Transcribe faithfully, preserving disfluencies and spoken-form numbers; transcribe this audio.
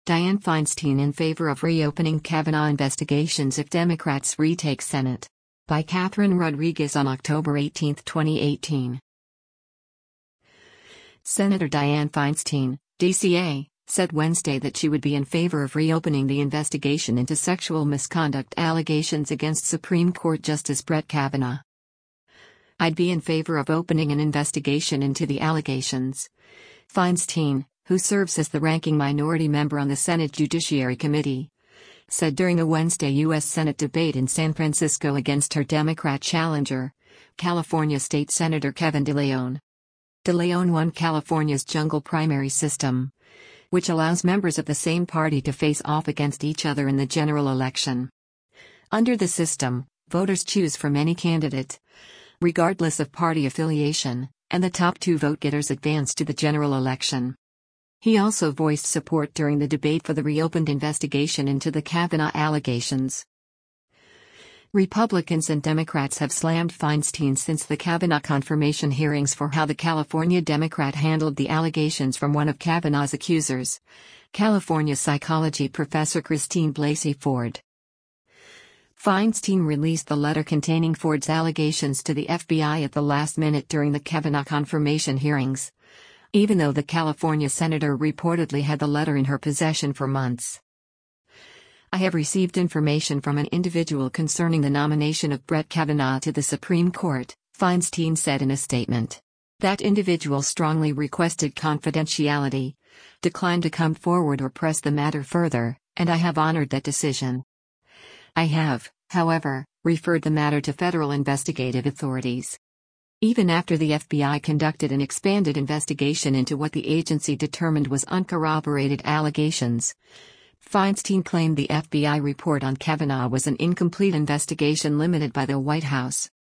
Dianne Feinstein in favor of reopening Kavanaugh investigations if Democrats retake Senate. By Catherine Rodriguez on October eighteenth, twenty eighteen. Senator Dianne Feinstein, D C A, said Wednesday that she would be in favor of reopening the investigation into sexual misconduct allegations against Supreme Court Justice Brett Kavanaugh. "I'd be in favor of opening an investigation into the allegations," Feinstein, who serves as the ranking minority member on the Senate Judiciary Committee, said during a Wednesday U S Senate debate in San Francisco against her Democrat challenger, California State Senator Kevin DeLeon. DeLeon won California's jungle primary system, which allows members of the same party to face off against each other in the general election. Under the system, voters choose from any candidate, regardless of party affiliation, and the top two vote-getters advance to the general election. He also voiced support during the debate for the reopened investigation into the Kavanaugh allegations. Republicans and Democrats have slammed Feinstein since the Kavanaugh confirmation hearings for how the California Democrat handled the allegations from one of Kavanaugh's accusers, California psychology professor Christine Blasey Ford. Feinstein released the letter containing Ford's allegations to the F B I at the last minute during the Kavanaugh confirmation hearings, even though the California senator reportedly had the letter in her possession for months. "I have received information from an individual concerning the nomination of Brett Kavanaugh to the Supreme Court," Feinstein said in a statement. "That individual strongly requested confidentiality, declined to come forward or press the matter further, and I have honored that decision. I have, however, referred the matter to federal investigative authorities." Even after the F B I conducted an expanded investigation into what the agency determined was uncorroborated allegations, Feinstein claimed the F B I report on Kavanaugh was an incomplete investigation limited by the White House.